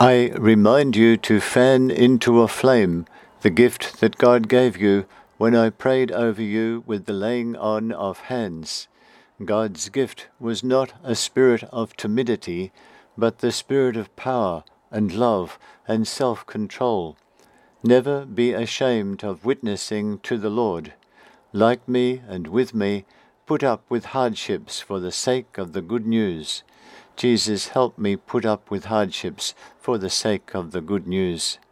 I remind you to fan into a flame the gift that God gave you when I prayed over you with the laying on of hands. God's gift was not a spirit of timidity, but the spirit of power and love and self-control. Never be ashamed of witnessing to the Lord. Like me and with me, put up with hardships for the sake of the good news. Jesus, help me put up with hardships for the sake of the good news.